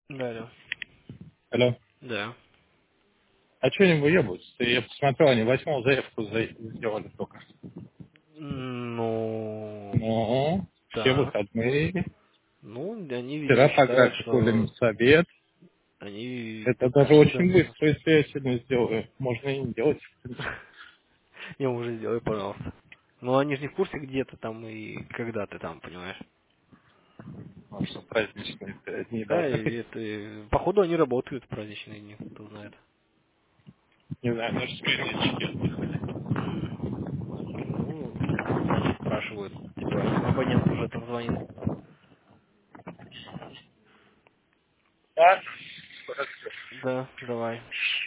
Да, да. Алло. Да. А что они выебываются? Я посмотрел, они 8 заявку сделали только. Ну, Ну, все да. выходные. Ну, они, видимо, Вчера по считают, графику что совет. они Это даже очень отсюда... быстро, если я сегодня сделаю. Можно и не делать, в принципе. Я уже сделай, пожалуйста. Ну, они же не в курсе, где ты там и когда ты там, понимаешь? Потому что праздничные дни Да, должны и быть. это... Походу, они работают в праздничные дни, кто знает. Не знаю, даже скринчики. Ну, значит, спрашивают. Типа, абонент уже там звонит. Ладно. Хорошо. Да, давай.